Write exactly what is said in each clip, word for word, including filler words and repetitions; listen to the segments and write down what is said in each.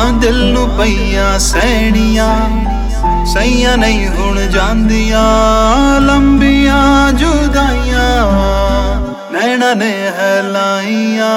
दिल नू पईयां सैणियां सईयां नहीं हुण जांदियां लंबियां जुदाइयां नैना ने हैलाइयां।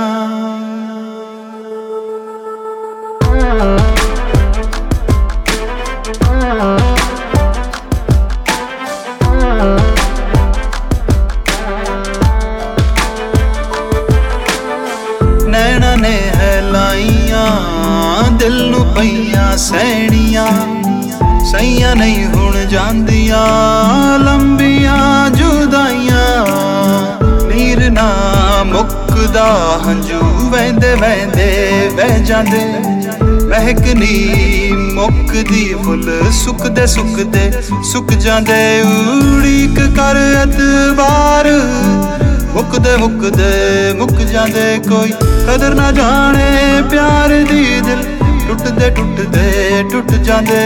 नैना ने हैलाइयां दिल नू पईयां सैणियां सईयां नहीं हुण जांदियां लंबियां जुदाइयां। नीर ना मुकदा हंजू वैंदे वैंदे वह जांदे महक नी मुकदी फुल सुकदे सुकदे सुक जांदे। उड़ीक कर एतबार मुकदे मुकदे मुक जांदे कोई कदर ना जाने प्यार दी दिल टुटदे टुटदे टुट जांदे।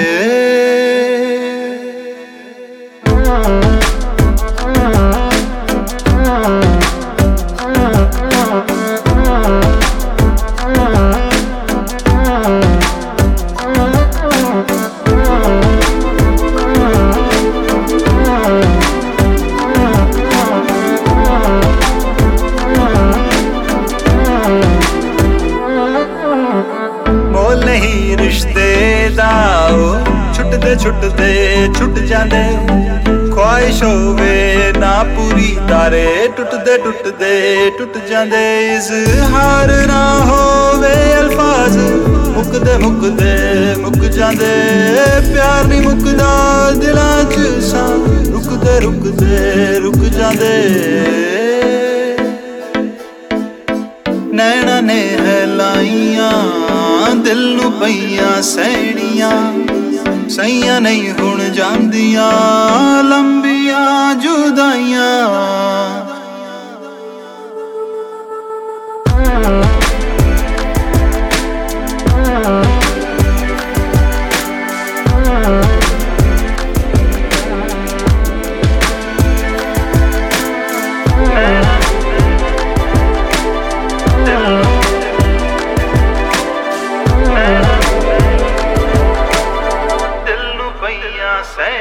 नहीं रिश्ते दा छुटदे छुटदे छुट जांदे ख्वाहिश होवे ना पूरी तारे टुटदे टुटदे टुट जांदे। इज़हार ना होवे अल्फाज मुकदे मुकदे मुक जांदे। प्यार नहीं मुकदा दिलां च सा रुकदे रुकदे रुक जांदे। नैना ने हैलाइयां दिल नू पईयां सैणियां सईयां नहीं हुण जांदियां लंबियां जुदाइयां। Say